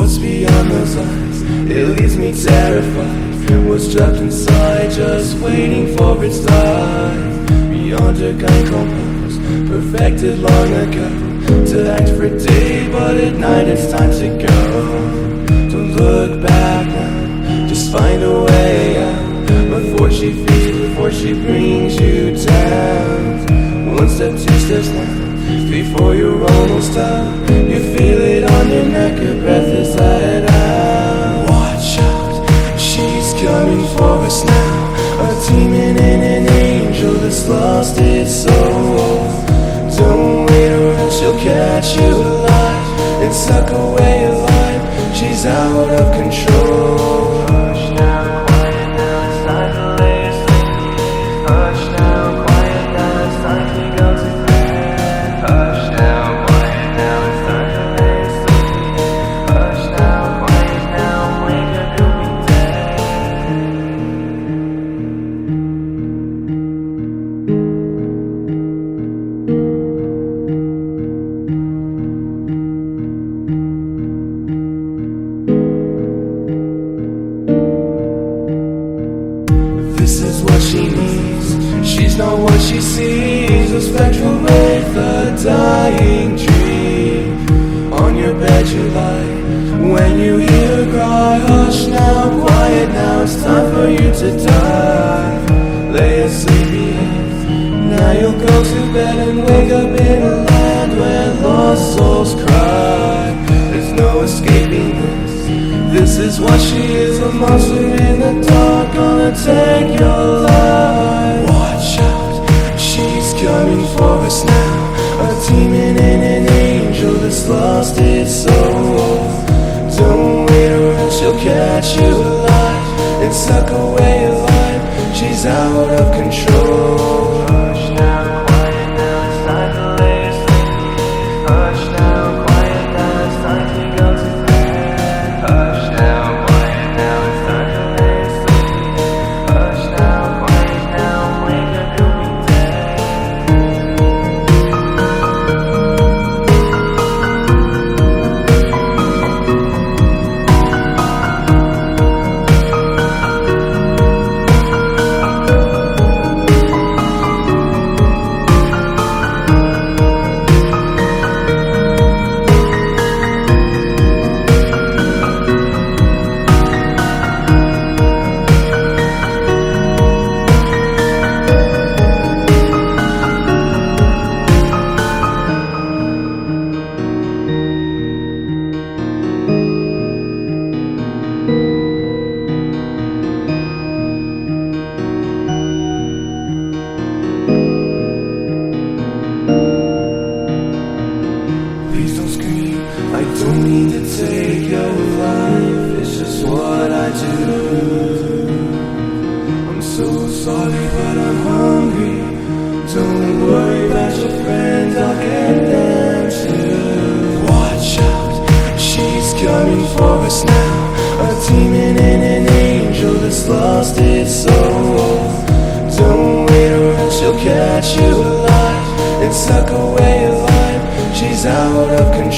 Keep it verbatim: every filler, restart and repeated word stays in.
What's beyond those eyes? It leaves me terrified. What's trapped inside, just waiting for its time. Beyond her kind compose, perfected long ago, to act for a day, but at night it's time to go. Don't look back now, just find a way out, before she feeds, before she brings you down. One step, two steps now, before you're almost out. You feel it on your neck, her breath is let out. Watch out, she's coming for us now. A demon and an angel that's lost its soul. Don't wait or else she'll catch you alive and suck away your life. She's out of control. Hush now, quiet now, it's time to lay asleep. Hush now, quiet now, it's time to go to bed. Hush now, quiet now, it's time to lay asleep. Hush now, quiet now, wake up, you'll be dead. This is what she needs, she's not what she sees. A spectral wraith, a dying dream. On your bed you lie, when you hear her cry. Hush now, quiet now, it's time for you to die. Lay asleep behind, now you'll go to bed and wake up in a land where lost souls cry. There's no escaping this. This is what she is, a monster in the dark, gonna take your life. Watch out, she's coming for us now. A demon and an angel that's lost its soul. Don't wait or else she'll catch you alive and suck away your life. She's out of control. Hush now, quiet now, it's time to lay asleep. Hush now, quiet now, it's time to go to bed. Hush now, quiet now, it's time to lay asleep. Hush now, quiet now, wake up, you'll be dead. Please don't scream, I don't mean to take your life. It's just what I do. I'm so sorry, but I'm hungry. Don't worry about your friends, I'll get them too. Watch out, she's coming for us now. A demon and an angel that's lost its soul. Don't wait or else she'll catch you alive and suck away your life. She's out of control.